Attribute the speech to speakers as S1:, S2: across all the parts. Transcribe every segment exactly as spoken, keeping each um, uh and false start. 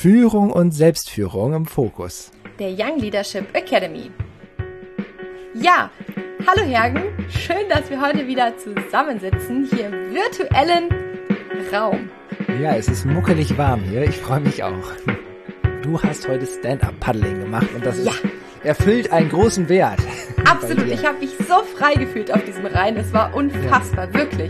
S1: Führung und Selbstführung im Fokus.
S2: Der Young Leadership Academy. Ja, hallo Hergen, schön, dass wir heute wieder zusammensitzen, hier im virtuellen Raum.
S1: Ja, es ist muckelig warm hier, ich freue mich auch. Du hast heute Stand-Up-Paddling gemacht und das
S2: ja.
S1: ist, erfüllt einen großen Wert.
S2: Absolut, ich habe mich so frei gefühlt auf diesem Rhein, es war unfassbar, ja. Wirklich.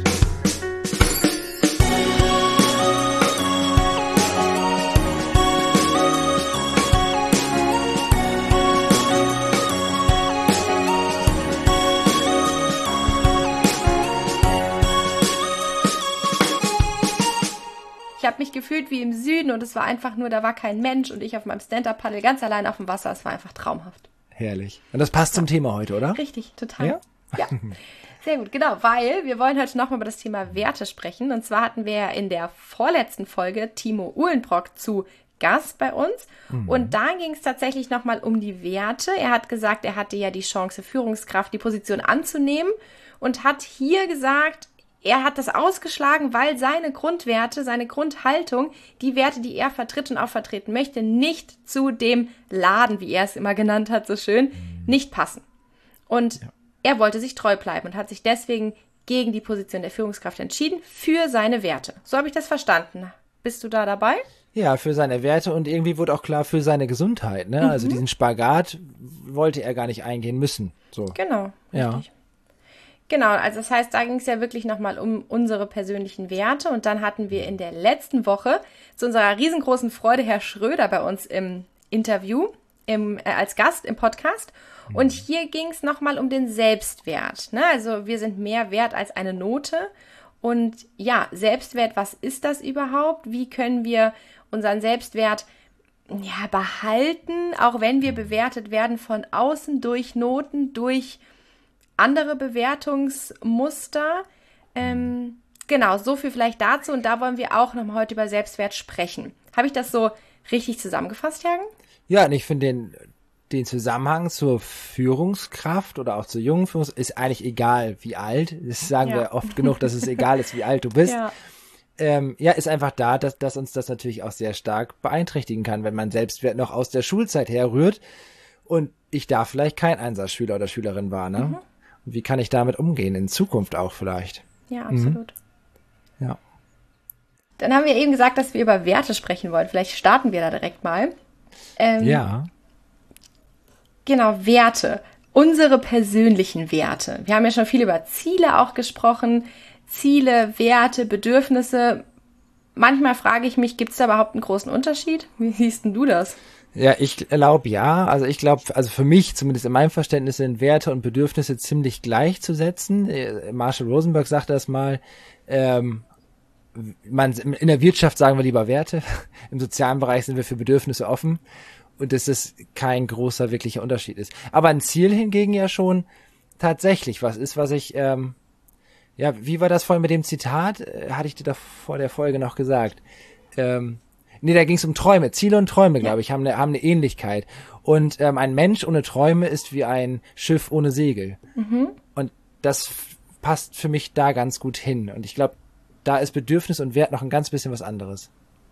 S2: Ich habe mich gefühlt wie im Süden und es war einfach nur, da war kein Mensch und ich auf meinem Stand-Up-Paddle ganz allein auf dem Wasser. Es war einfach traumhaft.
S1: Herrlich. Und das passt zum Thema heute, oder?
S2: Richtig, total.
S1: Ja?
S2: Ja. Sehr gut, genau, weil wir wollen heute nochmal über das Thema Werte sprechen. Und zwar hatten wir ja in der vorletzten Folge Timo Uhlenbrock zu Gast bei uns. Mhm. Und da ging es tatsächlich nochmal um die Werte. Er hat gesagt, er hatte ja die Chance, Führungskraft, die Position anzunehmen und hat hier gesagt, er hat das ausgeschlagen, weil seine Grundwerte, seine Grundhaltung, die Werte, die er vertritt und auch vertreten möchte, nicht zu dem Laden, wie er es immer genannt hat, so schön, nicht passen. Und ja. er wollte sich treu bleiben und hat sich deswegen gegen die Position der Führungskraft entschieden, für seine Werte. So habe ich das verstanden. Bist du da dabei?
S1: Ja, für seine Werte und irgendwie wurde auch klar für seine Gesundheit. Ne? Mhm. Also diesen Spagat wollte er gar nicht eingehen müssen. So.
S2: Genau,
S1: ja.
S2: richtig. Genau, also das heißt, da ging es ja wirklich nochmal um unsere persönlichen Werte und dann hatten wir in der letzten Woche zu unserer riesengroßen Freude Herr Schröder bei uns im Interview, im, äh, als Gast im Podcast und hier ging es nochmal um den Selbstwert, ne? Also wir sind mehr wert als eine Note und ja, Selbstwert, was ist das überhaupt? Wie können wir unseren Selbstwert ja, behalten, auch wenn wir bewertet werden von außen durch Noten, durch andere Bewertungsmuster. Ähm, genau, so viel vielleicht dazu. Und da wollen wir auch noch mal heute über Selbstwert sprechen. Habe ich das so richtig zusammengefasst, Jürgen?
S1: Ja, und ich finde den, den Zusammenhang zur Führungskraft oder auch zur jungen Führungskraft ist eigentlich egal, wie alt. Das sagen ja. wir oft genug, dass es egal ist, wie alt du bist. Ja, ähm, ja ist einfach da, dass, dass uns das natürlich auch sehr stark beeinträchtigen kann, wenn man Selbstwert noch aus der Schulzeit herrührt und ich da vielleicht kein Einsatzschüler oder Schülerin war, ne? Mhm. Wie kann ich damit umgehen, in Zukunft auch vielleicht?
S2: Ja, absolut.
S1: Mhm. Ja.
S2: Dann haben wir eben gesagt, dass wir über Werte sprechen wollen. Vielleicht starten wir da direkt mal. Ähm,
S1: ja.
S2: Genau, Werte. Unsere persönlichen Werte. Wir haben ja schon viel über Ziele auch gesprochen. Ziele, Werte, Bedürfnisse. Manchmal frage ich mich, gibt es da überhaupt einen großen Unterschied? Wie siehst denn du das?
S1: Ja, ich glaube ja. Also ich glaube, also für mich, zumindest in meinem Verständnis, sind Werte und Bedürfnisse ziemlich gleichzusetzen. Marshall Rosenberg sagt das mal. Ähm, man, in der Wirtschaft sagen wir lieber Werte. Im sozialen Bereich sind wir für Bedürfnisse offen. Und dass das kein großer, wirklicher Unterschied ist. Aber ein Ziel hingegen ja schon tatsächlich was ist, was ich, ähm, ja, wie war das vorhin mit dem Zitat? Hatte ich dir da vor der Folge noch gesagt? Ähm, Nee, da ging es um Träume. Ziele und Träume, glaube ich, haben eine, haben eine Ähnlichkeit. Und ähm, ein Mensch ohne Träume ist wie ein Schiff ohne Segel. Mhm. Und das f- passt für mich da ganz gut hin. Und ich glaube, da ist Bedürfnis und Wert noch ein ganz bisschen was anderes.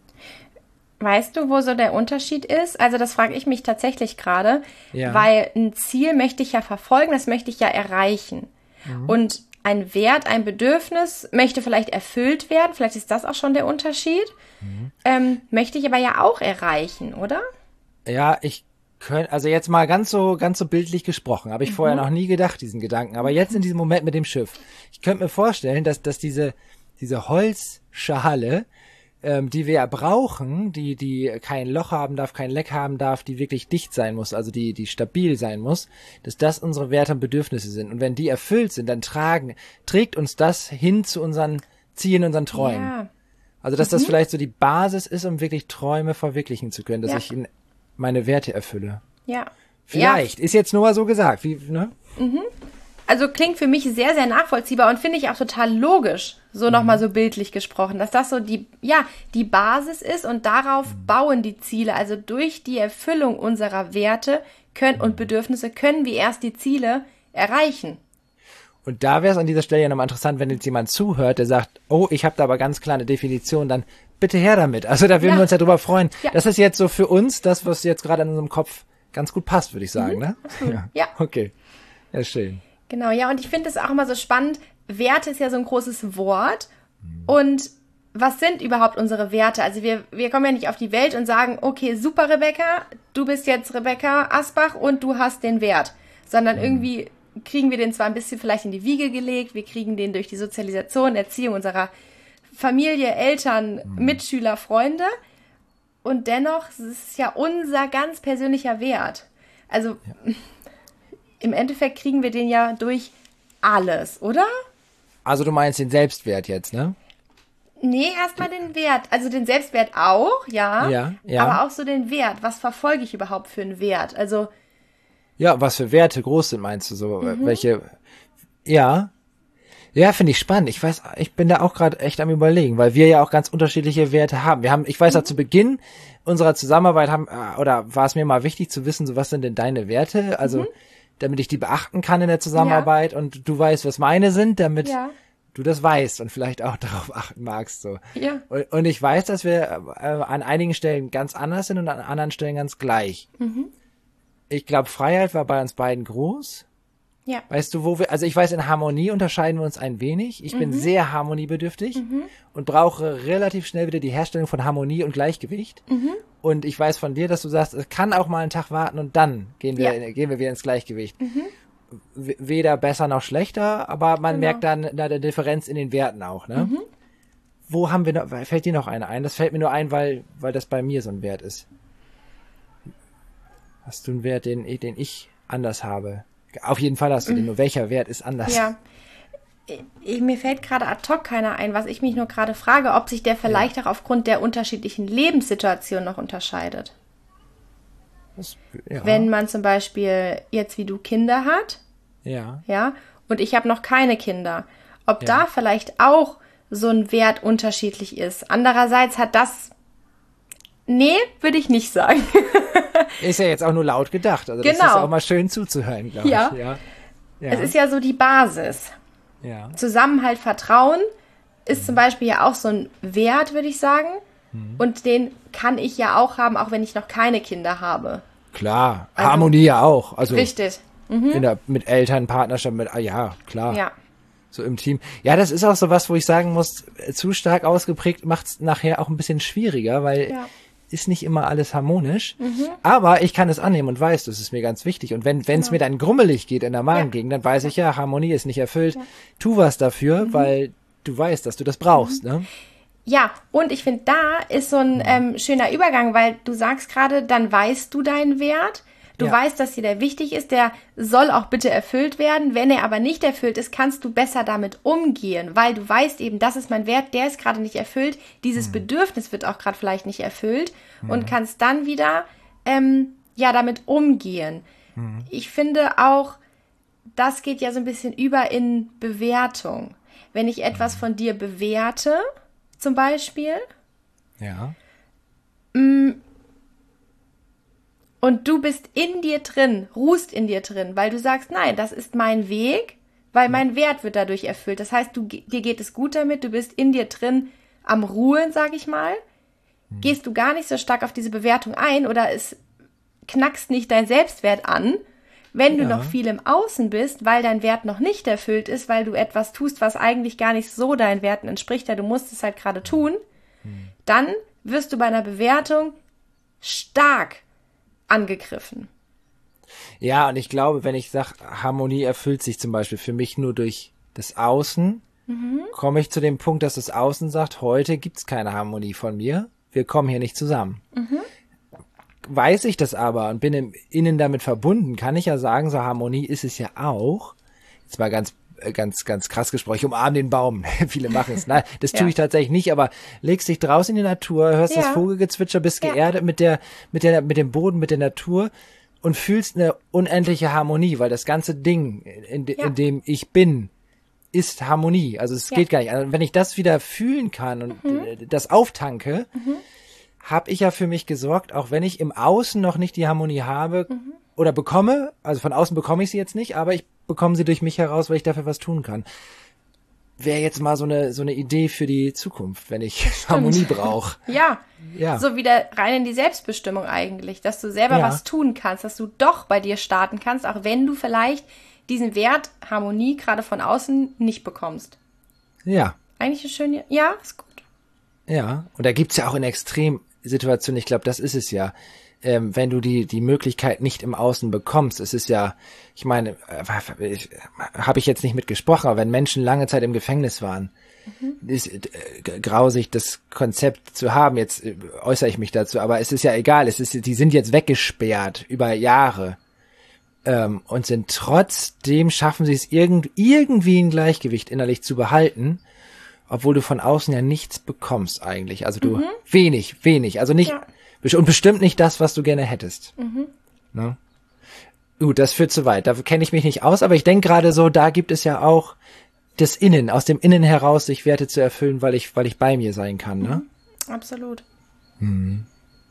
S2: Weißt du, wo so der Unterschied ist? Also das frage ich mich tatsächlich gerade,
S1: ja.
S2: weil ein Ziel möchte ich ja verfolgen, das möchte ich ja erreichen. Mhm. Und ein Wert, ein Bedürfnis möchte vielleicht erfüllt werden, vielleicht ist das auch schon der Unterschied. Mhm. Ähm, möchte ich aber ja auch erreichen, oder?
S1: Ja, ich könnte, also jetzt mal ganz so, ganz so bildlich gesprochen, habe ich mhm. vorher noch nie gedacht, diesen Gedanken, aber jetzt in diesem Moment mit dem Schiff. Ich könnte mir vorstellen, dass, dass diese, diese Holzschale, ähm, die wir ja brauchen, die, die kein Loch haben darf, kein Leck haben darf, die wirklich dicht sein muss, also die, die stabil sein muss, dass das unsere Werte und Bedürfnisse sind. Und wenn die erfüllt sind, dann tragen, trägt uns das hin zu unseren Zielen, unseren Träumen. Ja. Also, dass mhm. das vielleicht so die Basis ist, um wirklich Träume verwirklichen zu können, dass ja. ich in meine Werte erfülle.
S2: Ja.
S1: Vielleicht. Ja. Ist jetzt nur mal so gesagt. Wie, ne?
S2: Mhm. Also klingt für mich sehr, sehr nachvollziehbar und finde ich auch total logisch, so mhm. nochmal so bildlich gesprochen, dass das so die, ja, die Basis ist und darauf mhm. bauen die Ziele. Also durch die Erfüllung unserer Werte können, und Bedürfnisse können wir erst die Ziele erreichen.
S1: Und da wäre es an dieser Stelle ja nochmal interessant, wenn jetzt jemand zuhört, der sagt, oh, ich habe da aber ganz klar eine Definition, dann bitte her damit. Also da würden
S2: Ja.
S1: wir uns ja drüber freuen.
S2: Ja.
S1: Das ist jetzt so für uns das, was jetzt gerade in unserem Kopf ganz gut passt, würde ich sagen, ne? Ja.
S2: Ja.
S1: Okay. Ja, schön.
S2: Genau, ja, und ich finde es auch immer so spannend. Werte ist ja so ein großes Wort. Und was sind überhaupt unsere Werte? Also wir, wir kommen ja nicht auf die Welt und sagen, okay, super, Rebecca, du bist jetzt Rebecca Asbach und du hast den Wert. Sondern irgendwie kriegen wir den zwar ein bisschen vielleicht in die Wiege gelegt, wir kriegen den durch die Sozialisation, Erziehung unserer Familie, Eltern, Mitschüler, Freunde. Und dennoch ist es ja unser ganz persönlicher Wert. Also im Endeffekt kriegen wir den ja durch alles, oder?
S1: Also du meinst den Selbstwert jetzt, ne?
S2: Nee, erstmal den Wert. Also den Selbstwert auch, ja.
S1: Ja, ja.
S2: Aber auch so den Wert. Was verfolge ich überhaupt für einen Wert? Also,
S1: Ja, was für Werte groß sind, meinst du so? Welche? Ja. Ja, finde ich spannend. Ich weiß, ich bin da auch gerade echt am Überlegen, weil wir ja auch ganz unterschiedliche Werte haben. Wir haben, ich weiß auch zu Beginn unserer Zusammenarbeit haben, äh, oder war es mir mal wichtig zu wissen, so was sind denn deine Werte? Also, damit ich die beachten kann in der Zusammenarbeit und du weißt, was meine sind, damit
S2: ja.
S1: du das weißt und vielleicht auch darauf achten magst, so.
S2: Ja.
S1: Und, und ich weiß, dass wir äh, an einigen Stellen ganz anders sind und an anderen Stellen ganz gleich. Ich glaube, Freiheit war bei uns beiden groß.
S2: Ja.
S1: Weißt du, wo wir, also ich weiß, in Harmonie unterscheiden wir uns ein wenig. Ich bin sehr harmoniebedürftig und brauche relativ schnell wieder die Herstellung von Harmonie und Gleichgewicht. Und ich weiß von dir, dass du sagst, es kann auch mal einen Tag warten und dann gehen wir,
S2: Ja.
S1: gehen wir wieder ins Gleichgewicht. W- Weder besser noch schlechter, aber man
S2: Genau.
S1: merkt dann da der Differenz in den Werten auch, ne? Wo haben wir noch, fällt dir noch eine ein? Das fällt mir nur ein, weil, weil das bei mir so ein Wert ist. Hast du einen Wert, den, den ich anders habe? Auf jeden Fall hast du den, nur welcher Wert ist anders?
S2: Ja. Ich, mir fällt gerade ad hoc keiner ein, was ich mich nur gerade frage, ob sich der vielleicht auch aufgrund der unterschiedlichen Lebenssituationen noch unterscheidet.
S1: Das, ja.
S2: Wenn man zum Beispiel jetzt wie du Kinder hat,
S1: ja.
S2: ja, und ich habe noch keine Kinder, ob
S1: Ja.
S2: da vielleicht auch so ein Wert unterschiedlich ist. Andererseits hat das, nee, würde ich nicht sagen.
S1: Ist ja jetzt auch nur laut gedacht. Also das
S2: Genau.
S1: ist auch mal schön zuzuhören, glaube
S2: Ja.
S1: ich. Ja. Ja.
S2: Es ist ja so die Basis.
S1: ja.
S2: Zusammenhalt, Vertrauen ist zum Beispiel ja auch so ein Wert, würde ich sagen. Und den kann ich ja auch haben, auch wenn ich noch keine Kinder habe.
S1: Klar.
S2: Also-
S1: Harmonie ja auch. Also
S2: Richtig.
S1: in der, mit Eltern, Partnerschaft, mit, ah, ja, klar.
S2: Ja.
S1: So im Team. Ja, das ist auch so was, wo ich sagen muss, äh, zu stark ausgeprägt macht es nachher auch ein bisschen schwieriger, weil
S2: Ja.
S1: ist nicht immer alles harmonisch. Aber ich kann es annehmen und weiß, das ist mir ganz wichtig. Und wenn es
S2: Genau.
S1: mir dann grummelig geht in der Magengegend, dann weiß ich ja, Harmonie ist nicht erfüllt. Tu was dafür,
S2: Mhm.
S1: weil du weißt, dass du das brauchst. Ne?
S2: Ja, und ich finde, da ist so ein ähm, schöner Übergang, weil du sagst gerade, dann weißt du deinen Wert. Du
S1: Ja.
S2: weißt, dass dir der wichtig ist, der soll auch bitte erfüllt werden. Wenn er aber nicht erfüllt ist, kannst du besser damit umgehen, weil du weißt eben, das ist mein Wert, der ist gerade nicht erfüllt. Dieses Bedürfnis wird auch gerade vielleicht nicht erfüllt und kannst dann wieder ähm, ja damit umgehen. Ich finde auch, das geht ja so ein bisschen über in Bewertung. Wenn ich etwas von dir bewerte, zum Beispiel,
S1: Ja.
S2: und du bist in dir drin, ruhst in dir drin, weil du sagst, nein, das ist mein Weg, weil mein Wert wird dadurch erfüllt. Das heißt, du, dir geht es gut damit, du bist in dir drin am Ruhen, sag ich mal. Gehst du gar nicht so stark auf diese Bewertung ein oder es knackst nicht dein Selbstwert an, wenn du
S1: Ja.
S2: noch viel im Außen bist, weil dein Wert noch nicht erfüllt ist, weil du etwas tust, was eigentlich gar nicht so deinen Werten entspricht, ja, du musst es halt gerade tun, dann wirst du bei einer Bewertung stark angegriffen.
S1: Ja, und ich glaube, wenn ich sage, Harmonie erfüllt sich zum Beispiel für mich nur durch das Außen, komme ich zu dem Punkt, dass das Außen sagt, heute gibt's keine Harmonie von mir, wir kommen hier nicht zusammen. Weiß ich das aber und bin im Innen damit verbunden, kann ich ja sagen, so Harmonie ist es ja auch. Jetzt mal ganz ganz ganz krass gesprochen, ich umarme den Baum. Viele machen es. Nein, das tue
S2: Ja.
S1: ich tatsächlich nicht, aber legst dich draußen in die Natur, hörst das
S2: Ja.
S1: Vogelgezwitscher, bist
S2: Ja.
S1: geerdet mit der mit der mit dem Boden, mit der Natur und fühlst eine unendliche Harmonie, weil das ganze Ding, in, de,
S2: Ja.
S1: in dem ich bin, ist Harmonie. Also es
S2: Ja.
S1: geht gar nicht. Also wenn ich das wieder fühlen kann und äh, das auftanke, habe ich ja für mich gesorgt, auch wenn ich im Außen noch nicht die Harmonie habe mhm. oder bekomme, also von außen bekomme ich sie jetzt nicht, aber ich bekomme sie durch mich heraus, weil ich dafür was tun kann. Wäre jetzt mal so eine so eine Idee für die Zukunft, wenn ich Stimmt. Harmonie brauche.
S2: Ja. ja, so wieder rein in die Selbstbestimmung eigentlich, dass du selber ja. was tun kannst, dass du doch bei dir starten kannst, auch wenn du vielleicht diesen Wert Harmonie gerade von außen nicht bekommst.
S1: Ja.
S2: Eigentlich eine schöne, ja, ist gut.
S1: Ja, und da gibt's ja auch in Extremsituationen, ich glaube, das ist es ja, ähm, wenn du die die Möglichkeit nicht im Außen bekommst. Es ist ja, ich meine, äh, habe ich jetzt nicht mitgesprochen, aber wenn Menschen lange Zeit im Gefängnis waren, mhm. ist äh, grausig, das Konzept zu haben. Jetzt äh, äußere ich mich dazu, aber es ist ja egal. Es ist, die sind jetzt weggesperrt über Jahre ähm, und sind trotzdem schaffen sie es irgend, irgendwie ein Gleichgewicht innerlich zu behalten. Obwohl du von außen ja nichts bekommst eigentlich. Also du, mhm. wenig, wenig. Also nicht, ja. und bestimmt nicht das, was du gerne hättest. Mhm. Ne? Gut, das führt zu weit. Da kenne ich mich nicht aus, aber ich denke gerade so, da gibt es ja auch das Innen, aus dem Innen heraus sich Werte zu erfüllen, weil ich, weil ich bei mir sein kann, ne?
S2: Mhm. Absolut. Mhm.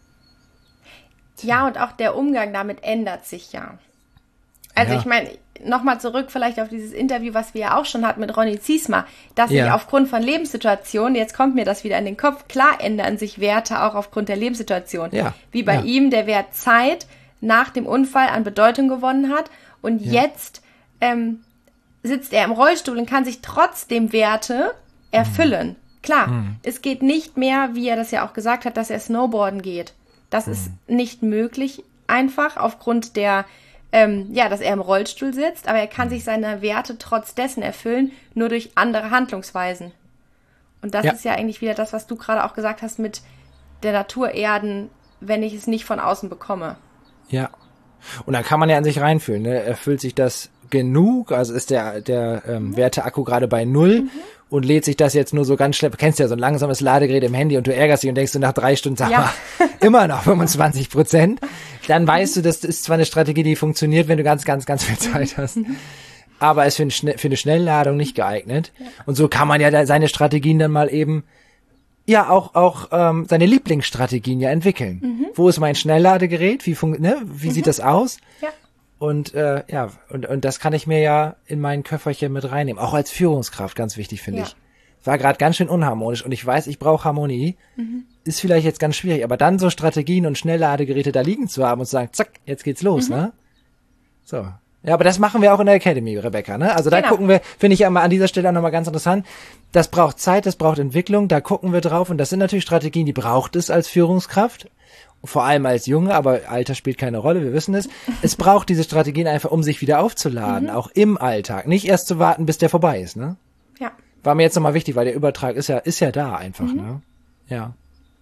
S2: Ja, und auch der Umgang damit ändert sich ja. Also ja. ich meine, nochmal zurück vielleicht auf dieses Interview, was wir ja auch schon hatten mit Ronny Ziesmer, dass ja. sich aufgrund von Lebenssituationen, jetzt kommt mir das wieder in den Kopf, klar ändern sich Werte auch aufgrund der Lebenssituation. Ja. Wie bei ja. ihm der Wert Zeit nach dem Unfall an Bedeutung gewonnen hat und ja. jetzt ähm, sitzt er im Rollstuhl und kann sich trotzdem Werte erfüllen. Mhm. Klar, mhm. es geht nicht mehr, wie er das ja auch gesagt hat, dass er Snowboarden geht. Das mhm. ist nicht möglich einfach aufgrund der Ähm, ja, dass er im Rollstuhl sitzt, aber er kann sich seine Werte trotz dessen erfüllen, nur durch andere Handlungsweisen. Und das ja. ist ja eigentlich wieder das, was du gerade auch gesagt hast mit der Natur erden, wenn ich es nicht von außen bekomme.
S1: Ja. Und dann kann man ja an sich reinfühlen, ne? Erfüllt sich das genug? Also ist der, der ähm, mhm. Werteakku gerade bei null mhm. und lädt sich das jetzt nur so ganz schnell, du kennst ja so ein langsames Ladegerät im Handy und du ärgerst dich und denkst du nach drei Stunden, sag ja. mal, immer noch fünfundzwanzig Prozent. Dann weißt du, das ist zwar eine Strategie, die funktioniert, wenn du ganz, ganz, ganz viel Zeit hast, aber ist für eine, für eine Schnellladung nicht geeignet. Ja. Und so kann man ja da seine Strategien dann mal eben, ja, auch auch ähm, seine Lieblingsstrategien ja entwickeln. Mhm. Wo ist mein Schnellladegerät? Wie fun- ne? Wie mhm. sieht das aus? Ja. Und äh, ja, und und das kann ich mir ja in mein Köfferchen mit reinnehmen. Auch als Führungskraft, ganz wichtig, finde ja. ich. War gerade ganz schön unharmonisch und ich weiß, ich brauche Harmonie. Mhm. Ist vielleicht jetzt ganz schwierig, aber dann so Strategien und Schnellladegeräte da liegen zu haben und zu sagen, zack, jetzt geht's los, mhm. ne? So. Ja, aber das machen wir auch in der Academy, Rebecca, ne? Also da genau. gucken wir, finde ich ja mal an dieser Stelle auch nochmal ganz interessant. Das braucht Zeit, das braucht Entwicklung, da gucken wir drauf und das sind natürlich Strategien, die braucht es als Führungskraft. Vor allem als Junge, aber Alter spielt keine Rolle, wir wissen es. Es braucht diese Strategien einfach, um sich wieder aufzuladen, mhm. auch im Alltag. Nicht erst zu warten, bis der vorbei ist, ne?
S2: Ja.
S1: War mir jetzt nochmal wichtig, weil der Übertrag ist ja, ist ja da einfach, mhm. ne? Ja.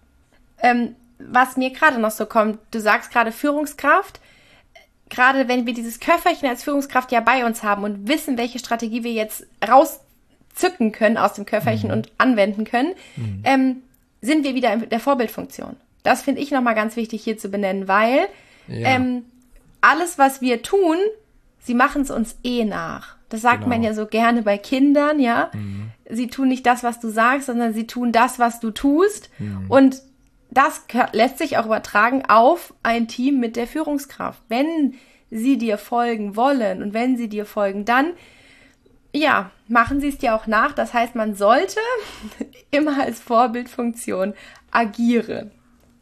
S2: Ähm, was mir gerade noch so kommt, du sagst gerade Führungskraft, gerade wenn wir dieses Köfferchen als Führungskraft ja bei uns haben und wissen, welche Strategie wir jetzt rauszücken können aus dem Köfferchen mhm. und anwenden können, mhm. ähm, sind wir wieder in der Vorbildfunktion. Das finde ich nochmal ganz wichtig hier zu benennen, weil ja. ähm, alles, was wir tun, sie machen es uns eh nach. Das sagt genau. man ja so gerne bei Kindern, ja. Mhm. Sie tun nicht das, was du sagst, sondern sie tun das, was du tust. Mhm. Und das lässt sich auch übertragen auf ein Team mit der Führungskraft. Wenn sie dir folgen wollen und wenn sie dir folgen, dann, ja, machen sie es dir auch nach. Das heißt, man sollte immer als Vorbildfunktion agieren.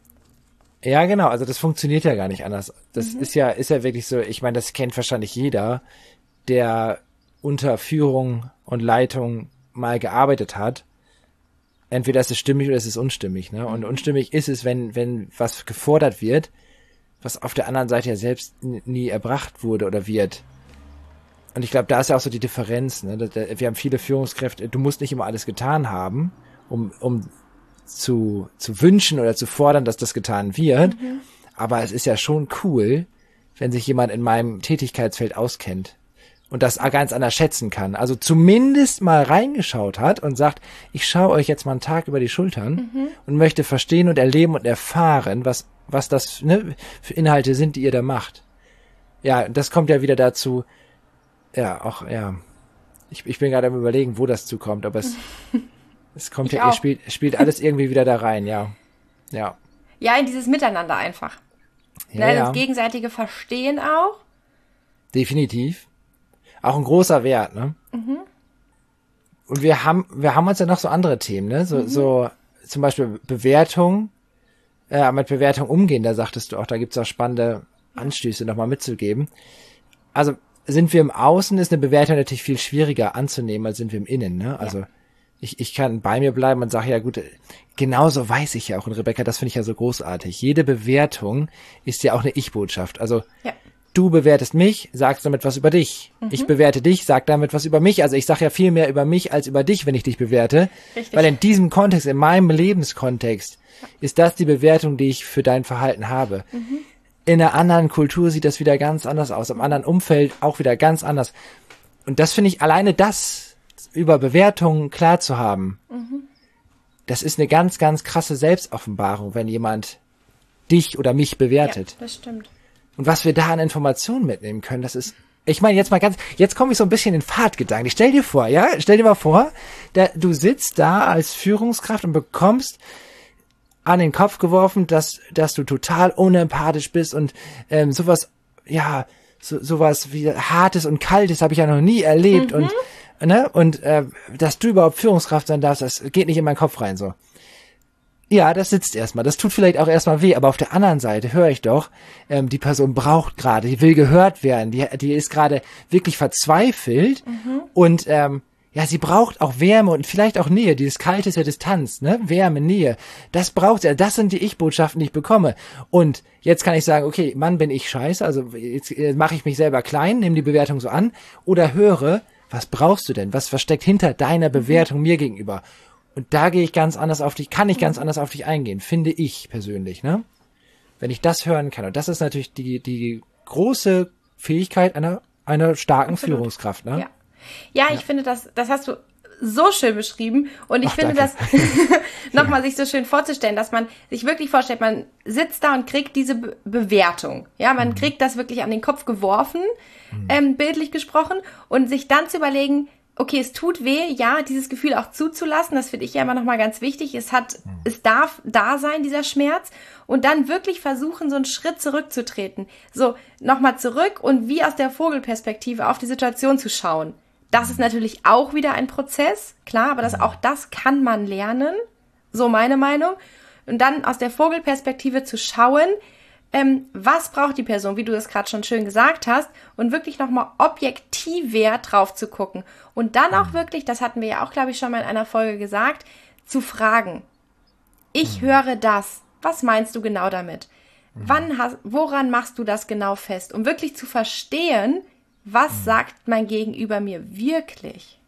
S1: Ja, genau. Also das funktioniert ja gar nicht anders. Das mhm. ist ja, ist ja wirklich so, ich meine, das kennt wahrscheinlich jeder, der unter Führung und Leitung mal gearbeitet hat. Entweder ist es stimmig oder ist es unstimmig, ne? Und unstimmig ist es, wenn, wenn was gefordert wird, was auf der anderen Seite ja selbst n- nie erbracht wurde oder wird. Und ich glaube, da ist ja auch so die Differenz, ne? Wir haben viele Führungskräfte, du musst nicht immer alles getan haben, um, um zu, zu wünschen oder zu fordern, dass das getan wird. Mhm. Aber es ist ja schon cool, wenn sich jemand in meinem Tätigkeitsfeld auskennt und das ganz anders schätzen kann. Also zumindest mal reingeschaut hat und sagt, ich schaue euch jetzt mal einen Tag über die Schultern mhm. und möchte verstehen und erleben und erfahren, was, was das ne, für Inhalte sind, die ihr da macht. Ja, das kommt ja wieder dazu, ja, auch, ja, ich, ich bin gerade am Überlegen, wo das zukommt, aber es, es kommt ich ja, es spielt, es spielt alles irgendwie wieder da rein, ja, ja.
S2: Ja, in dieses Miteinander einfach.
S1: Ja,
S2: ne,
S1: ja.
S2: Das gegenseitige Verstehen auch.
S1: Definitiv. Auch ein großer Wert, ne? Mhm. Und wir haben, wir haben uns ja noch so andere Themen, ne? So, mhm. so zum Beispiel Bewertung, äh, mit Bewertung umgehen, da sagtest du auch, da gibt's auch spannende Anstöße nochmal mitzugeben. Also sind wir im Außen, ist eine Bewertung natürlich viel schwieriger anzunehmen, als sind wir im Innen, ne? Also ja. ich, ich kann bei mir bleiben und sage, ja gut, genauso weiß ich ja auch, und Rebecca, das finde ich ja so großartig. Jede Bewertung ist ja auch eine Ich-Botschaft. Also ja. du bewertest mich, sagst damit was über dich. Mhm. Ich bewerte dich, sag damit was über mich. Also ich sage ja viel mehr über mich als über dich, wenn ich dich bewerte. Richtig. Weil in diesem Kontext, in meinem Lebenskontext, ja. ist das die Bewertung, die ich für dein Verhalten habe. Mhm. In einer anderen Kultur sieht das wieder ganz anders aus, im anderen Umfeld auch wieder ganz anders. Und das finde ich, alleine das über Bewertungen klar zu haben, mhm. das ist eine ganz, ganz krasse Selbstoffenbarung, wenn jemand dich oder mich bewertet.
S2: Ja, das stimmt.
S1: Und was wir da an Informationen mitnehmen können, das ist, ich meine jetzt mal ganz, jetzt komme ich so ein bisschen in Fahrtgedanken. Ich stell dir vor, ja, stell dir mal vor, da, du sitzt da als Führungskraft und bekommst an den Kopf geworfen, dass dass du total unempathisch bist und ähm, sowas, ja, so, sowas wie Hartes und Kaltes habe ich ja noch nie erlebt mhm. und ne und äh, dass du überhaupt Führungskraft sein darfst, das geht nicht in meinen Kopf rein so. Ja, das sitzt erstmal. Das tut vielleicht auch erstmal weh, aber auf der anderen Seite höre ich doch, ähm, die Person braucht gerade, die will gehört werden, die die ist gerade wirklich verzweifelt mhm. und ähm, ja, sie braucht auch Wärme und vielleicht auch Nähe. Dieses Kalte ist ja Distanz, ne? Wärme, Nähe. Das braucht sie. Das sind die Ich-Botschaften, die ich bekomme. Und jetzt kann ich sagen, okay, Mann, bin ich scheiße. Also jetzt mache ich mich selber klein, nehme die Bewertung so an oder höre, was brauchst du denn? Was versteckt hinter deiner Bewertung mir gegenüber? Und da gehe ich ganz anders auf dich, kann ich ganz anders auf dich eingehen, finde ich persönlich, ne? Wenn ich das hören kann. Und das ist natürlich die die große Fähigkeit einer einer starken Absolut. Führungskraft, ne?
S2: Ja. Ja, ich ja. finde, das, das hast du so schön beschrieben. Und ich Ach, finde danke. das nochmal ja. sich so schön vorzustellen, dass man sich wirklich vorstellt, man sitzt da und kriegt diese Be- Bewertung. Ja, man mhm. kriegt das wirklich an den Kopf geworfen, mhm. ähm, bildlich gesprochen, und sich dann zu überlegen, okay, es tut weh, ja, dieses Gefühl auch zuzulassen, das finde ich ja immer nochmal ganz wichtig. Es hat, mhm. es darf da sein, dieser Schmerz, und dann wirklich versuchen, so einen Schritt zurückzutreten. So, nochmal zurück und wie aus der Vogelperspektive auf die Situation zu schauen. Das ist natürlich auch wieder ein Prozess, klar, aber das, auch das kann man lernen, so meine Meinung. Und dann aus der Vogelperspektive zu schauen, ähm, was braucht die Person, wie du das gerade schon schön gesagt hast, und wirklich nochmal objektiv Wert drauf zu gucken. Und dann auch wirklich, das hatten wir ja auch, glaube ich, schon mal in einer Folge gesagt, zu fragen. Ich höre das. Was meinst du genau damit? Wann hast, woran machst du das genau fest? Um wirklich zu verstehen, was sagt mein Gegenüber mir wirklich?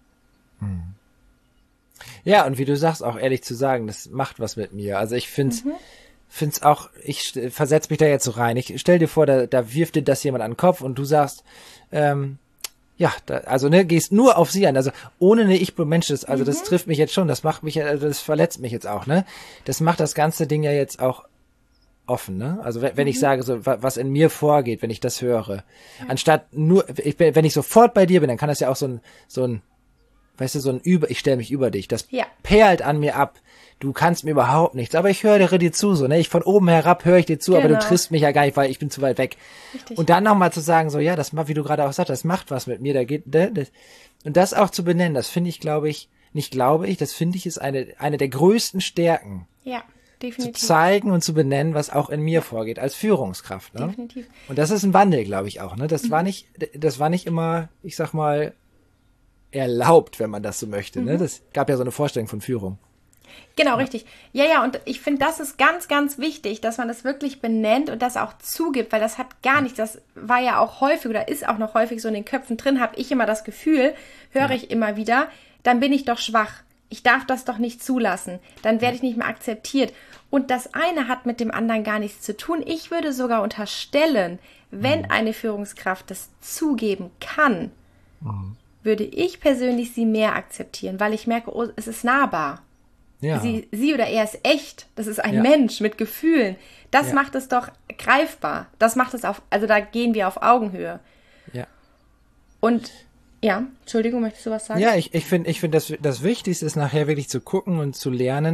S1: Ja, und wie du sagst, auch ehrlich zu sagen, das macht was mit mir. Also ich finde es mhm. find's auch, ich versetze mich da jetzt so rein. Ich stell dir vor, da, da wirft dir das jemand an den Kopf und du sagst, ähm, ja, da, also ne, gehst nur auf sie an. Also ohne eine Ich-Mensch, das, also mhm. das trifft mich jetzt schon, das macht mich, also das verletzt mich jetzt auch, ne? Das macht das ganze Ding ja jetzt auch offen, ne? Also wenn, wenn mhm. ich sage, so was in mir vorgeht, wenn ich das höre, ja. anstatt nur, ich, wenn ich sofort bei dir bin, dann kann das ja auch so ein, so ein, weißt du, so ein über, ich stelle mich über dich, das ja. perlt an mir ab. Du kannst mir überhaupt nichts, aber ich höre dir zu, so, ne? Ich von oben herab höre ich dir zu, genau. aber du triffst mich ja gar nicht, weil ich bin zu weit weg. Richtig. Und dann nochmal zu sagen, so, ja, das macht, wie du gerade auch sagst, das macht was mit mir, da geht, ne? Das, und das auch zu benennen, das finde ich, glaube ich, nicht glaube ich, das finde ich ist eine, eine der größten Stärken.
S2: Ja. Definitiv.
S1: Zu zeigen und zu benennen, was auch in mir vorgeht als Führungskraft. Ne?
S2: Definitiv.
S1: Und das ist ein Wandel, glaube ich auch. Ne? Das mhm. war nicht, das war nicht immer, ich sag mal, erlaubt, wenn man das so möchte. Mhm. Ne? Das gab ja so eine Vorstellung von Führung.
S2: Genau, ja. richtig. Ja, ja, und ich finde, das ist ganz, ganz wichtig, dass man das wirklich benennt und das auch zugibt, weil das hat gar nichts, das war ja auch häufig oder ist auch noch häufig so in den Köpfen drin, habe ich immer das Gefühl, höre ja. ich immer wieder, dann bin ich doch schwach. Ich darf das doch nicht zulassen. Dann werde ich nicht mehr akzeptiert. Und das eine hat mit dem anderen gar nichts zu tun. Ich würde sogar unterstellen, wenn eine Führungskraft das zugeben kann, mhm. würde ich persönlich sie mehr akzeptieren, weil ich merke, oh, es ist nahbar. Ja. Sie, sie oder er ist echt. Das ist ein ja. Mensch mit Gefühlen. Das ja. macht es doch greifbar. Das macht es auf, also da gehen wir auf Augenhöhe.
S1: Ja.
S2: Und ja, Entschuldigung, möchtest du was sagen?
S1: Ja, ich, ich finde, ich finde, das, das Wichtigste ist nachher wirklich zu gucken und zu lernen,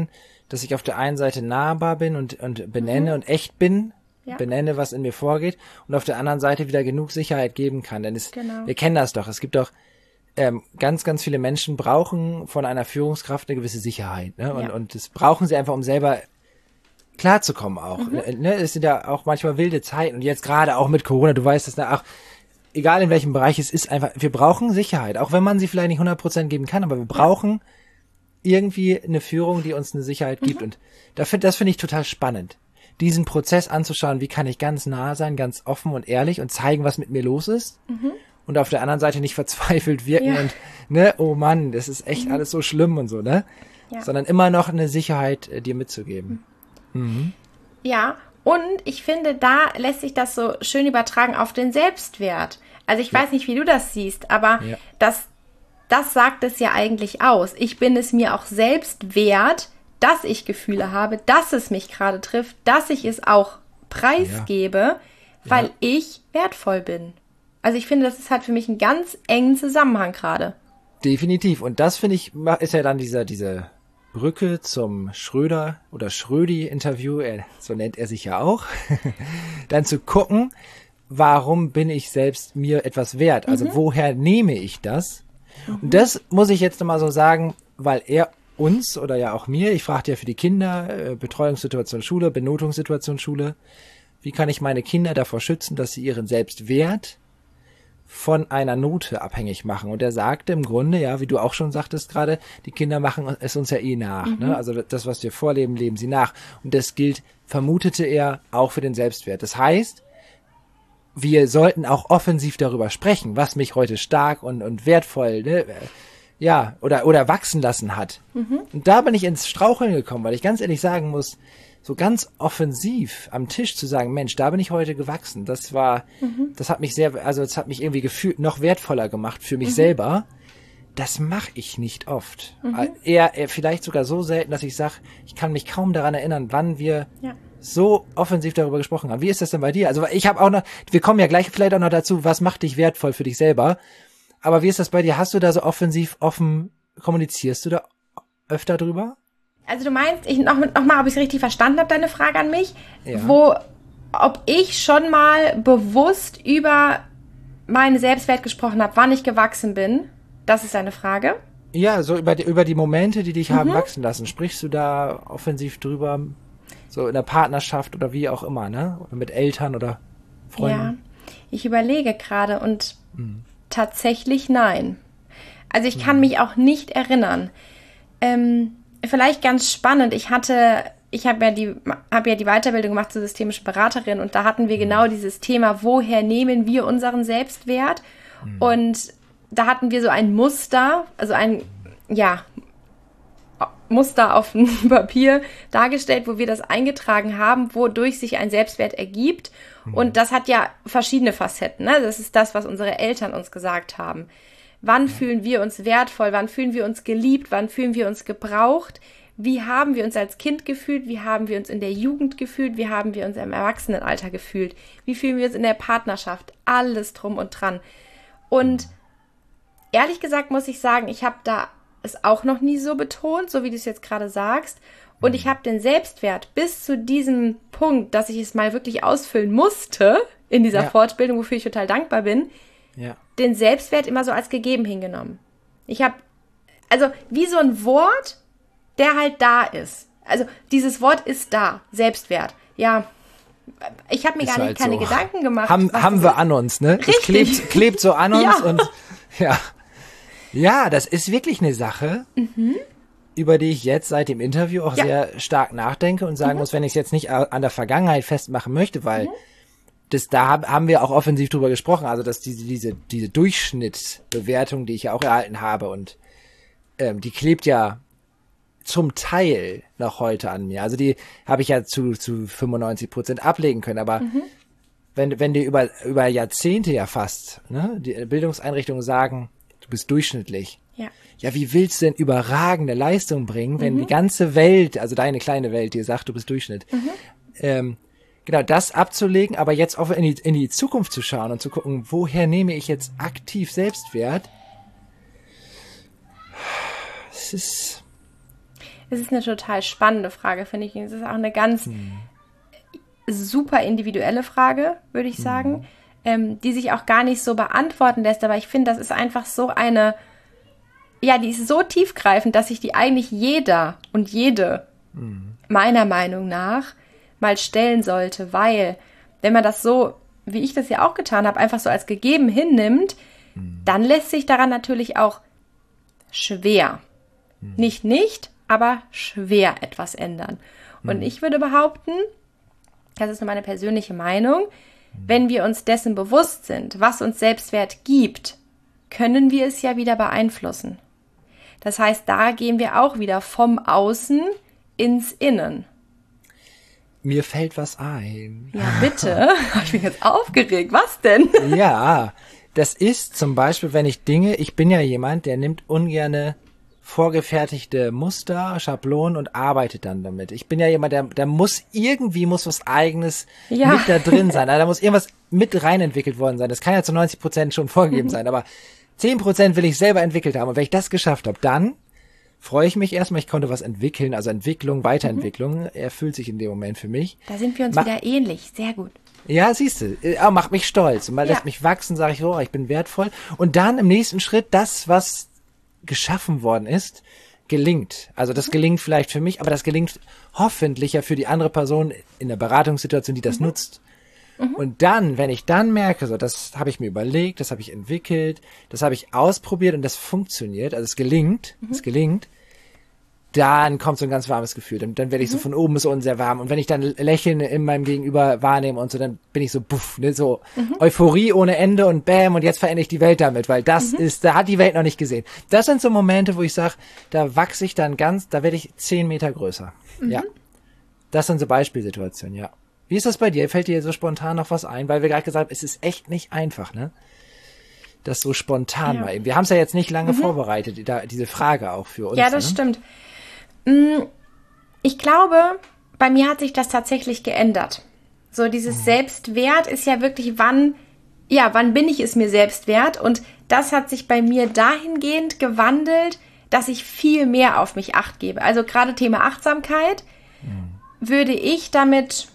S1: dass ich auf der einen Seite nahbar bin und, und benenne mhm. und echt bin, ja. benenne, was in mir vorgeht und auf der anderen Seite wieder genug Sicherheit geben kann. Denn es, genau. wir kennen das doch. Es gibt doch ähm, ganz, ganz viele Menschen brauchen von einer Führungskraft eine gewisse Sicherheit. Ne? Und, ja. und das brauchen sie einfach, um selber klarzukommen auch. Mhm. Ne? Es sind ja auch manchmal wilde Zeiten und jetzt gerade auch mit Corona, du weißt es, ne? Ach, egal in welchem Bereich es ist, einfach, wir brauchen Sicherheit. Auch wenn man sie vielleicht nicht hundert Prozent geben kann, aber wir brauchen irgendwie eine Führung, die uns eine Sicherheit gibt. Mhm. Und da find, das finde ich total spannend, diesen Prozess anzuschauen, wie kann ich ganz nah sein, ganz offen und ehrlich und zeigen, was mit mir los ist. Mhm. Und auf der anderen Seite nicht verzweifelt wirken ja. und, ne, oh Mann, das ist echt mhm. alles so schlimm und so, ne? Ja. Sondern immer noch eine Sicherheit äh, dir mitzugeben. Mhm. Mhm.
S2: Ja, und ich finde, da lässt sich das so schön übertragen auf den Selbstwert. Also ich ja. weiß nicht, wie du das siehst, aber ja. das, das sagt es ja eigentlich aus. Ich bin es mir auch selbst wert, dass ich Gefühle habe, dass es mich gerade trifft, dass ich es auch preisgebe, ja. weil ja. ich wertvoll bin. Also ich finde, das ist halt für mich einen ganz engen Zusammenhang gerade.
S1: Definitiv. Und das, finde ich, ist ja dann dieser, diese Brücke zum Schröder- oder Schrödi-Interview, er, so nennt er sich ja auch, dann zu gucken, warum bin ich selbst mir etwas wert? Also mhm. woher nehme ich das? Mhm. Und das muss ich jetzt nochmal so sagen, weil er uns oder ja auch mir, ich fragte ja für die Kinder, äh, Betreuungssituation Schule, Benotungssituation Schule, wie kann ich meine Kinder davor schützen, dass sie ihren Selbstwert von einer Note abhängig machen? Und er sagte im Grunde, ja, wie du auch schon sagtest gerade, die Kinder machen es uns ja eh nach. Mhm. Ne? Also das, was wir vorleben, leben sie nach. Und das gilt, vermutete er, auch für den Selbstwert. Das heißt, wir sollten auch offensiv darüber sprechen, was mich heute stark und, und wertvoll, ne, ja, oder, oder wachsen lassen hat. Mhm. Und da bin ich ins Straucheln gekommen, weil ich ganz ehrlich sagen muss, so ganz offensiv am Tisch zu sagen, Mensch, da bin ich heute gewachsen. Das war, mhm. das hat mich sehr, also das hat mich irgendwie gefühlt noch wertvoller gemacht für mich mhm. selber. Das mache ich nicht oft. Mhm. Eher, eher vielleicht sogar so selten, dass ich sage, ich kann mich kaum daran erinnern, wann wir ja. so offensiv darüber gesprochen haben. Wie ist das denn bei dir? Also ich habe auch noch, wir kommen ja gleich vielleicht auch noch dazu, was macht dich wertvoll für dich selber? Aber wie ist das bei dir? Hast du da so offensiv offen, kommunizierst du da öfter drüber?
S2: Also du meinst, ich noch, noch mal, ob ich es richtig verstanden habe, deine Frage an mich,
S1: ja.
S2: wo, ob ich schon mal bewusst über meinen Selbstwert gesprochen habe, wann ich gewachsen bin? Das ist deine Frage?
S1: Ja, so über die, über die Momente, die dich mhm. haben wachsen lassen. Sprichst du da offensiv drüber, so in der Partnerschaft oder wie auch immer, ne? Oder mit Eltern oder Freunden? Ja,
S2: ich überlege gerade und mhm. tatsächlich nein. Also ich kann mhm. mich auch nicht erinnern. Ähm, vielleicht ganz spannend, ich hatte, ich habe ja die, habe ja die Weiterbildung gemacht zur systemischen Beraterin und da hatten wir mhm. genau dieses Thema, woher nehmen wir unseren Selbstwert? Mhm. Und da hatten wir so ein Muster, also ein, ja, Muster auf dem Papier dargestellt, wo wir das eingetragen haben, wodurch sich ein Selbstwert ergibt. Mhm. Und das hat ja verschiedene Facetten. Ne? Das ist das, was unsere Eltern uns gesagt haben. Wann ja. fühlen wir uns wertvoll? Wann fühlen wir uns geliebt? Wann fühlen wir uns gebraucht? Wie haben wir uns als Kind gefühlt? Wie haben wir uns in der Jugend gefühlt? Wie haben wir uns im Erwachsenenalter gefühlt? Wie fühlen wir uns in der Partnerschaft? Alles drum und dran. Und ehrlich gesagt muss ich sagen, ich habe da es auch noch nie so betont, so wie du es jetzt gerade sagst. Und ich habe den Selbstwert bis zu diesem Punkt, dass ich es mal wirklich ausfüllen musste in dieser ja. Fortbildung, wofür ich total dankbar bin, ja. den Selbstwert immer so als gegeben hingenommen. Ich habe, also wie so ein Wort, der halt da ist. Also dieses Wort ist da, Selbstwert. Ja, ich habe mir ist gar nicht halt keine so. Gedanken gemacht.
S1: Haben, haben wir ist. An uns, ne?
S2: Richtig.
S1: Es klebt, klebt so an uns
S2: ja.
S1: und ja. Ja, das ist wirklich eine Sache, mhm. über die ich jetzt seit dem Interview auch ja. sehr stark nachdenke und sagen mhm. muss, wenn ich es jetzt nicht an der Vergangenheit festmachen möchte, weil mhm. das da haben wir auch offensiv drüber gesprochen, also dass diese diese diese Durchschnittsbewertung, die ich ja auch erhalten habe und ähm, die klebt ja zum Teil noch heute an mir. Also die habe ich ja zu zu fünfundneunzig Prozent ablegen können, aber mhm. wenn wenn die über über Jahrzehnte ja fast, ne, die Bildungseinrichtungen sagen, du bist durchschnittlich.
S2: Ja.
S1: Ja, wie willst du denn überragende Leistung bringen, wenn mhm. die ganze Welt, also deine kleine Welt, dir sagt, du bist Durchschnitt. Mhm. Ähm, genau, das abzulegen, aber jetzt auch in die, in die Zukunft zu schauen und zu gucken, woher nehme ich jetzt aktiv Selbstwert? Es ist...
S2: Es ist eine total spannende Frage, finde ich. Es ist auch eine ganz hm. super individuelle Frage, würde ich sagen, hm. ähm, die sich auch gar nicht so beantworten lässt. Aber ich finde, das ist einfach so eine, ja, die ist so tiefgreifend, dass sich die eigentlich jeder und jede, hm. meiner Meinung nach, mal stellen sollte. Weil, wenn man das so, wie ich das ja auch getan habe, einfach so als gegeben hinnimmt, hm. dann lässt sich daran natürlich auch schwer, hm. nicht nicht, aber schwer etwas ändern. Und hm. ich würde behaupten, das ist nur meine persönliche Meinung, hm. wenn wir uns dessen bewusst sind, was uns Selbstwert gibt, können wir es ja wieder beeinflussen. Das heißt, da gehen wir auch wieder vom Außen ins Innen.
S1: Mir fällt was ein.
S2: Ja, bitte. Ich bin jetzt aufgeregt. Was denn?
S1: Ja, das ist zum Beispiel, wenn ich Dinge, ich bin ja jemand, der nimmt ungerne vorgefertigte Muster, Schablonen und arbeitet dann damit. Ich bin ja jemand, der, der muss irgendwie, muss was Eigenes ja. mit da drin sein. Also da muss irgendwas mit rein entwickelt worden sein. Das kann ja zu neunzig Prozent schon vorgegeben mhm. sein, aber zehn Prozent will ich selber entwickelt haben. Und wenn ich das geschafft habe, dann freue ich mich erstmal, ich konnte was entwickeln, also Entwicklung, Weiterentwicklung, mhm. erfüllt sich in dem Moment für mich.
S2: Da sind wir uns Ma- wieder ähnlich, sehr gut.
S1: Ja, siehst du, ah, macht mich stolz und man ja. lässt mich wachsen, sage ich, oh, ich bin wertvoll. Und dann im nächsten Schritt das, was geschaffen worden ist, gelingt. Also das gelingt vielleicht für mich, aber das gelingt hoffentlich ja für die andere Person in der Beratungssituation, die das mhm. nutzt. Mhm. Und dann, wenn ich dann merke, so, das habe ich mir überlegt, das habe ich entwickelt, das habe ich ausprobiert und das funktioniert, also es gelingt, mhm. es gelingt, dann kommt so ein ganz warmes Gefühl. Dann, dann werde ich mhm. so von oben bis unten sehr warm. Und wenn ich dann Lächeln in meinem Gegenüber wahrnehme und so, dann bin ich so, puff, ne, so mhm. Euphorie ohne Ende und bam, und jetzt verändere ich die Welt damit, weil das mhm. ist, da hat die Welt noch nicht gesehen. Das sind so Momente, wo ich sage, da wachse ich dann ganz, da werde ich zehn Meter größer. Mhm. Ja. Das sind so Beispielsituationen, ja. Wie ist das bei dir? Fällt dir so spontan noch was ein? Weil wir gerade gesagt haben, es ist echt nicht einfach, ne? Das so spontan ja. mal eben. Wir haben es ja jetzt nicht lange mhm. vorbereitet, da, diese Frage auch für uns.
S2: Ja, das
S1: ne?
S2: stimmt. Ich glaube, bei mir hat sich das tatsächlich geändert. So dieses mhm. Selbstwert ist ja wirklich, wann, ja, wann bin ich es mir selbst wert? Und das hat sich bei mir dahingehend gewandelt, dass ich viel mehr auf mich Acht gebe. Also gerade Thema Achtsamkeit mhm. würde ich damit,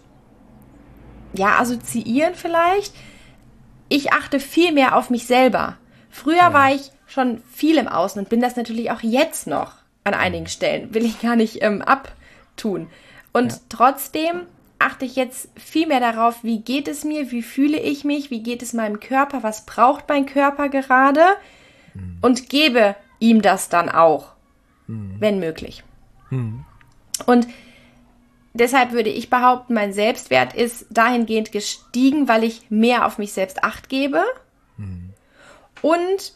S2: ja, assoziieren vielleicht. Ich achte viel mehr auf mich selber. Früher ja. war ich schon viel im Außen und bin das natürlich auch jetzt noch. An einigen Stellen will ich gar nicht ähm, abtun. Und ja. trotzdem achte ich jetzt viel mehr darauf, wie geht es mir, wie fühle ich mich, wie geht es meinem Körper, was braucht mein Körper gerade mhm. und gebe ihm das dann auch, mhm. wenn möglich. Mhm. Und deshalb würde ich behaupten, mein Selbstwert ist dahingehend gestiegen, weil ich mehr auf mich selbst Acht gebe mhm. und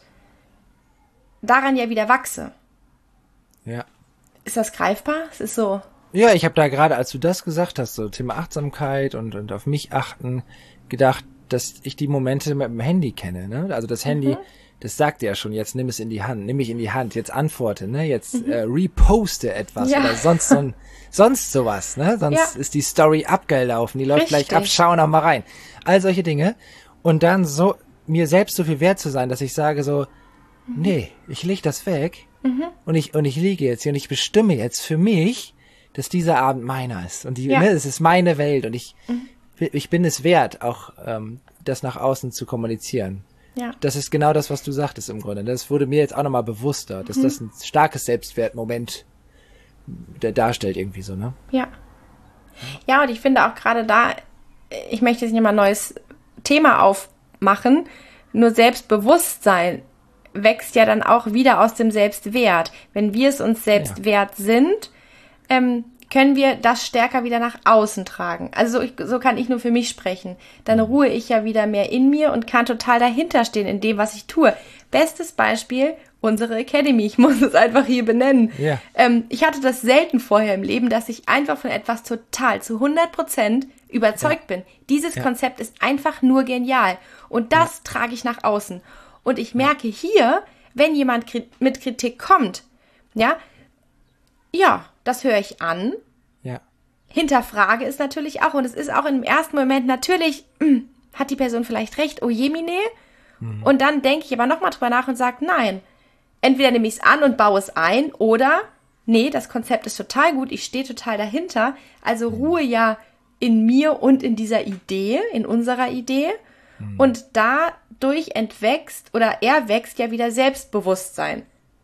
S2: daran ja wieder wachse.
S1: Ja.
S2: Ist das greifbar? Es ist so.
S1: Ja, ich habe da gerade, als du das gesagt hast, so Thema Achtsamkeit und, und auf mich achten, gedacht, dass ich die Momente mit dem Handy kenne, ne? Also das Handy, mhm. das sagt ja schon, jetzt nimm es in die Hand, nimm mich in die Hand, jetzt antworte, ne? Jetzt mhm. äh, reposte etwas ja. oder sonst so ein, sonst sowas, ne? Sonst ja. ist die Story abgelaufen, die läuft Richtig. gleich ab, schau noch mal rein. All solche Dinge. Und dann so, mir selbst so viel wert zu sein, dass ich sage so, mhm. nee, ich leg das weg. Mhm. Und ich, und ich liege jetzt hier und ich bestimme jetzt für mich, dass dieser Abend meiner ist. Und die, ja. ne, es ist meine Welt und ich, mhm. ich bin es wert, auch ähm, das nach außen zu kommunizieren. Ja. Das ist genau das, was du sagtest im Grunde. Das wurde mir jetzt auch nochmal bewusster, dass mhm. das ein starkes Selbstwertmoment der darstellt irgendwie so, ne?
S2: Ja. Ja, und ich finde auch gerade da, ich möchte jetzt nicht mal ein neues Thema aufmachen, nur Selbstbewusstsein wächst ja dann auch wieder aus dem Selbstwert. Wenn wir es uns selbst ja. wert sind, ähm, können wir das stärker wieder nach außen tragen. Also so, ich, so kann ich nur für mich sprechen. Dann ruhe ich ja wieder mehr in mir und kann total dahinter stehen in dem, was ich tue. Bestes Beispiel, unsere Academy. Ich muss es einfach hier benennen. Ja. Ähm, ich hatte das selten vorher im Leben, dass ich einfach von etwas total zu hundert Prozent überzeugt ja. bin. Dieses ja. Konzept ist einfach nur genial. Und das ja. trage ich nach außen. Und ich merke hier, wenn jemand mit Kritik kommt, ja, ja, das höre ich an. Ja. Hinterfrage es natürlich auch. Und es ist auch im ersten Moment natürlich, mh, hat die Person vielleicht recht, oh jemine. Mhm. Und dann denke ich aber nochmal drüber nach und sage, nein. Entweder nehme ich es an und baue es ein oder nee, das Konzept ist total gut, ich stehe total dahinter, also ruhe ja in mir und in dieser Idee, in unserer Idee. Mhm. Und dadurch entwächst oder erwächst ja wieder Selbstbewusstsein.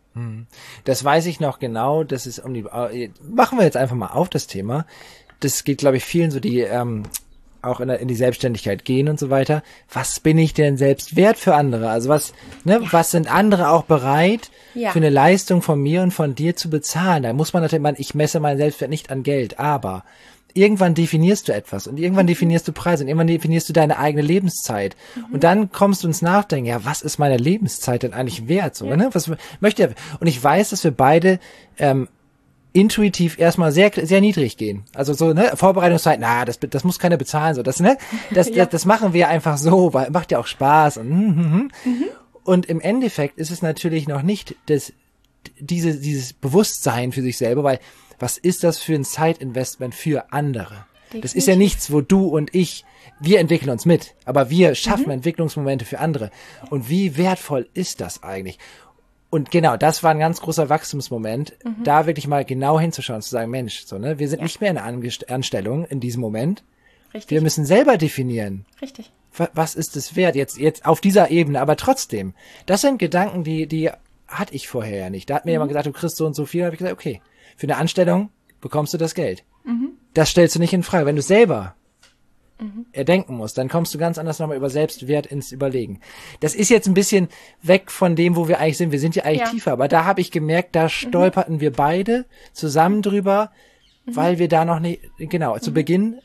S1: Das weiß ich noch genau, das ist um die, machen wir jetzt einfach mal auf das Thema. Das geht, glaube ich, vielen so, die ähm, auch in, der, in die Selbstständigkeit gehen und so weiter. Was bin ich denn selbst wert für andere? Also was, ne, ja. was sind andere auch bereit ja. für eine Leistung von mir und von dir zu bezahlen? Da muss man natürlich, man, ich messe meinen Selbstwert nicht an Geld, aber irgendwann definierst du etwas und irgendwann definierst du Preise und irgendwann definierst du deine eigene Lebenszeit. Mhm. Und dann kommst du ins Nachdenken, ja, was ist meine Lebenszeit denn eigentlich wert? So, ja. ne? Was möchte er? Und ich weiß, dass wir beide ähm, intuitiv erstmal sehr sehr niedrig gehen. Also so, ne, Vorbereitungszeit, na, das das muss keiner bezahlen. So, das, ne, das, ja. das, das machen wir einfach so, weil macht ja auch Spaß. Und, mm, mm, mm. Mhm. und im Endeffekt ist es natürlich noch nicht das, diese, dieses Bewusstsein für sich selber, weil was ist das für ein Zeitinvestment für andere? Definitiv. Das ist ja nichts, wo du und ich, wir entwickeln uns mit, aber wir schaffen mhm. Entwicklungsmomente für andere. Und wie wertvoll ist das eigentlich? Und genau, das war ein ganz großer Wachstumsmoment, mhm. da wirklich mal genau hinzuschauen, zu sagen, Mensch, so, ne, wir sind ja. nicht mehr in einer Anstellung in diesem Moment. Richtig. Wir müssen selber definieren.
S2: Richtig.
S1: Was ist es wert? Jetzt, jetzt auf dieser Ebene, aber trotzdem. Das sind Gedanken, die, die hatte ich vorher ja nicht. Da hat mir mhm. jemand gesagt, du kriegst so und so viel, da habe ich gesagt, okay. Für eine Anstellung bekommst du das Geld. Mhm. Das stellst du nicht in Frage. Wenn du selber mhm. erdenken musst, dann kommst du ganz anders nochmal über Selbstwert ins Überlegen. Das ist jetzt ein bisschen weg von dem, wo wir eigentlich sind. Wir sind ja eigentlich ja. tiefer, aber da habe ich gemerkt, da stolperten mhm. wir beide zusammen drüber, mhm. weil wir da noch nicht, genau, mhm. zu Beginn,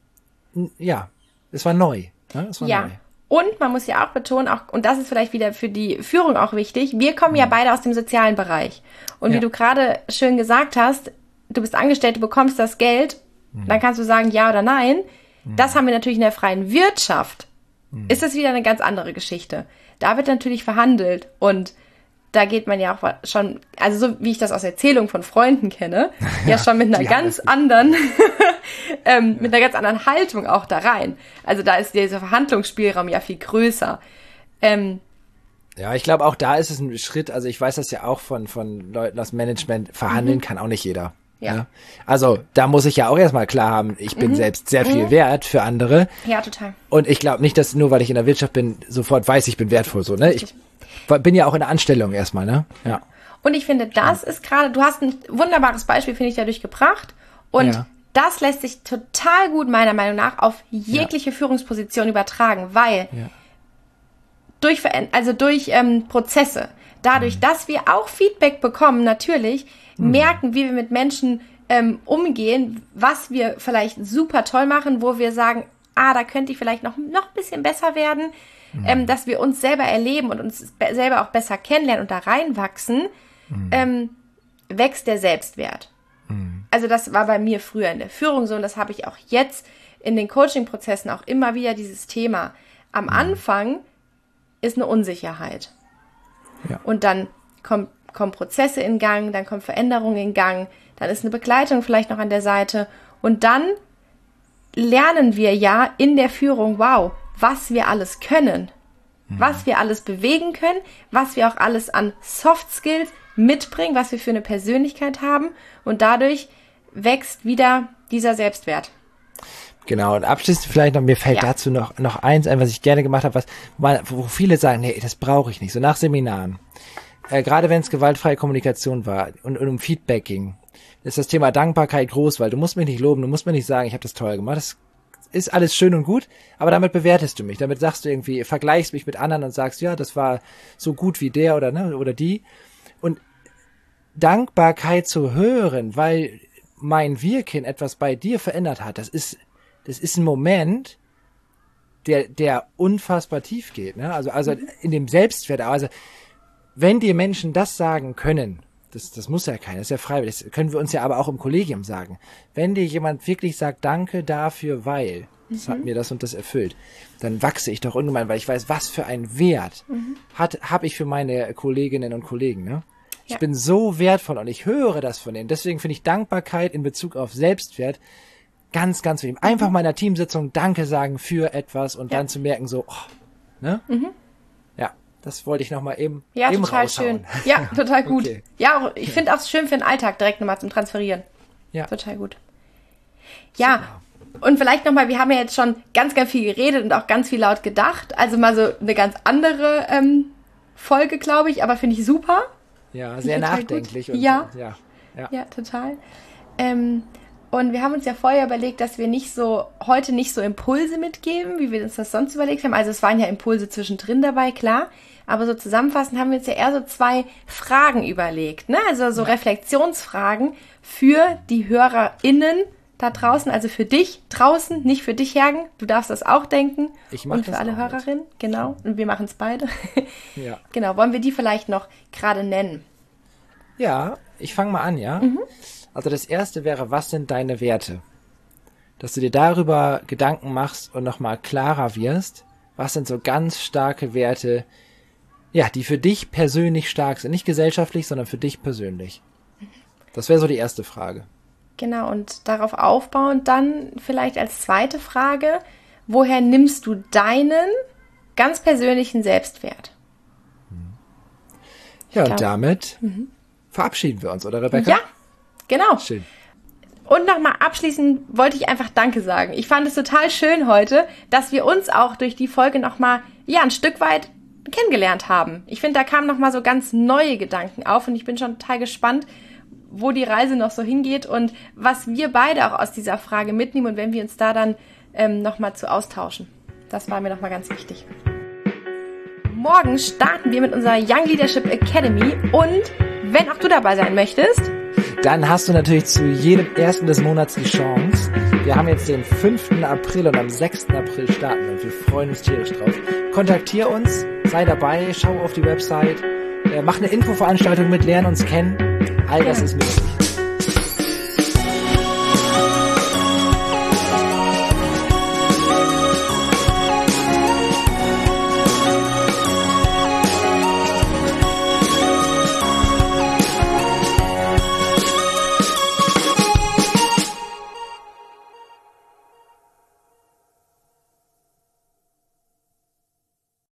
S1: ja, es war neu. Ne? Es war
S2: ja.
S1: neu.
S2: Und man muss ja auch betonen, auch, und das ist vielleicht wieder für die Führung auch wichtig, wir kommen ja beide aus dem sozialen Bereich. Und ja. wie du gerade schön gesagt hast, du bist angestellt, du bekommst das Geld, mhm. dann kannst du sagen ja oder nein. Mhm. Das haben wir natürlich in der freien Wirtschaft. Mhm. Ist das wieder eine ganz andere Geschichte. Da wird natürlich verhandelt und da geht man ja auch schon, also so wie ich das aus Erzählungen von Freunden kenne, ja, ja schon mit einer ganz anderen, ähm, ja. mit einer ganz anderen Haltung auch da rein. Also da ist dieser Verhandlungsspielraum ja viel größer. Ähm,
S1: ja, ich glaube auch da ist es ein Schritt, also ich weiß das ja auch von von Leuten aus Management, verhandeln mhm. kann auch nicht jeder. Ja. ja. Also da muss ich ja auch erstmal klar haben, ich bin mhm. selbst sehr viel mhm. wert für andere.
S2: Ja, total.
S1: Und ich glaube nicht, dass nur weil ich in der Wirtschaft bin, sofort weiß, ich bin wertvoll. So, ne? Ich bin ja auch in der Anstellung erstmal, ne? Ja.
S2: Und ich finde, das ist gerade, du hast ein wunderbares Beispiel, finde ich, dadurch gebracht. Und ja. das lässt sich total gut, meiner Meinung nach, auf jegliche ja. Führungsposition übertragen, weil ja. durch, also durch ähm, Prozesse, dadurch, mhm. dass wir auch Feedback bekommen, natürlich, mhm. merken, wie wir mit Menschen ähm, umgehen, was wir vielleicht super toll machen, wo wir sagen, ah, da könnte ich vielleicht noch, noch ein bisschen besser werden. Mhm. Ähm, dass wir uns selber erleben und uns be- selber auch besser kennenlernen und da reinwachsen, mhm. ähm, wächst der Selbstwert. Mhm. Also das war bei mir früher in der Führung so und das habe ich auch jetzt in den Coaching-Prozessen auch immer wieder dieses Thema. Am mhm. Anfang ist eine Unsicherheit. Ja. Und dann kommt, kommen Prozesse in Gang, dann kommt Veränderung in Gang, dann ist eine Begleitung vielleicht noch an der Seite und dann lernen wir ja in der Führung, wow, was wir alles können, mhm. was wir alles bewegen können, was wir auch alles an Soft Skills mitbringen, was wir für eine Persönlichkeit haben und dadurch wächst wieder dieser Selbstwert.
S1: Genau, und abschließend vielleicht noch, mir fällt ja. dazu noch noch eins ein, was ich gerne gemacht habe, was mal, wo viele sagen, nee, das brauche ich nicht, so nach Seminaren, äh, gerade wenn es gewaltfreie Kommunikation war und, und um Feedback ging, ist das Thema Dankbarkeit groß, weil du musst mich nicht loben, du musst mir nicht sagen, ich habe das toll gemacht, das ist alles schön und gut, aber damit bewertest du mich. Damit sagst du irgendwie, vergleichst mich mit anderen und sagst, ja, das war so gut wie der oder ne oder die. Und Dankbarkeit zu hören, weil mein Wirken etwas bei dir verändert hat, das ist, das ist ein Moment, der, der unfassbar tief geht. Ne? Also, also in dem Selbstwert. Also wenn dir Menschen das sagen können, Das, das muss ja keiner, das ist ja freiwillig. Das können wir uns ja aber auch im Kollegium sagen. Wenn dir jemand wirklich sagt, danke dafür, weil, das mhm. hat mir das und das erfüllt, dann wachse ich doch ungemein, weil ich weiß, was für einen Wert mhm. hat habe ich für meine Kolleginnen und Kollegen. Ne? Ich ja. bin so wertvoll und ich höre das von denen. Deswegen finde ich Dankbarkeit in Bezug auf Selbstwert ganz, ganz wichtig. Einfach mhm. meiner Teamsitzung Danke sagen für etwas und ja. dann zu merken so, oh, ne? Mhm. Ja, Das wollte ich nochmal eben,
S2: ja,
S1: eben
S2: total
S1: raushauen.
S2: schön. Ja, total gut.
S1: Okay.
S2: Ja, auch, ich finde auch schön für den Alltag direkt nochmal zum Transferieren.
S1: Ja.
S2: Total gut. Ja, super. Und vielleicht nochmal, wir haben ja jetzt schon ganz, ganz viel geredet und auch ganz viel laut gedacht. Also mal so eine ganz andere ähm, Folge, glaube ich, aber finde ich super.
S1: Ja, sehr nachdenklich. Und,
S2: ja.
S1: ja, ja,
S2: ja, total. Ähm, und wir haben uns ja vorher überlegt, dass wir nicht so heute nicht so Impulse mitgeben, wie wir uns das sonst überlegt haben. Also es waren ja Impulse zwischendrin dabei, klar. Aber so zusammenfassend haben wir uns ja eher so zwei Fragen überlegt, ne? Also so Reflexionsfragen für die HörerInnen da draußen, also für dich draußen, nicht für dich, Hergen. Du darfst das auch denken.
S1: Ich mach
S2: Und für
S1: das
S2: alle
S1: auch
S2: Hörerinnen,
S1: mit.
S2: genau. Und wir machen es beide.
S1: Ja.
S2: Genau, wollen wir die vielleicht noch gerade nennen?
S1: Ja, ich fange mal an, ja? Mhm. Also das erste wäre, was sind deine Werte? Dass du dir darüber Gedanken machst und nochmal klarer wirst, was sind so ganz starke Werte, ja, die für dich persönlich stark sind. Nicht gesellschaftlich, sondern für dich persönlich. Das wäre so die erste Frage.
S2: Genau, und darauf aufbauend dann vielleicht als zweite Frage, woher nimmst du deinen ganz persönlichen Selbstwert?
S1: Ja,
S2: glaub,
S1: und damit mhm. verabschieden wir uns, oder Rebecca?
S2: Ja, genau.
S1: Schön.
S2: Und nochmal abschließend wollte ich einfach Danke sagen. Ich fand es total schön heute, dass wir uns auch durch die Folge nochmal, ja, ein Stück weit kennengelernt haben. Ich finde, da kamen nochmal so ganz neue Gedanken auf und ich bin schon total gespannt, wo die Reise noch so hingeht und was wir beide auch aus dieser Frage mitnehmen und wenn wir uns da dann ähm, nochmal zu austauschen. Das war mir nochmal ganz wichtig. Morgen starten wir mit unserer Young Leadership Academy und wenn auch du dabei sein möchtest,
S1: dann hast du natürlich zu jedem ersten des Monats die Chance. Wir haben jetzt den fünften April und am sechsten April starten und wir freuen uns tierisch drauf. Kontaktier uns, sei dabei, schau auf die Website, äh, mach eine Infoveranstaltung mit, lern uns kennen. All das ist möglich.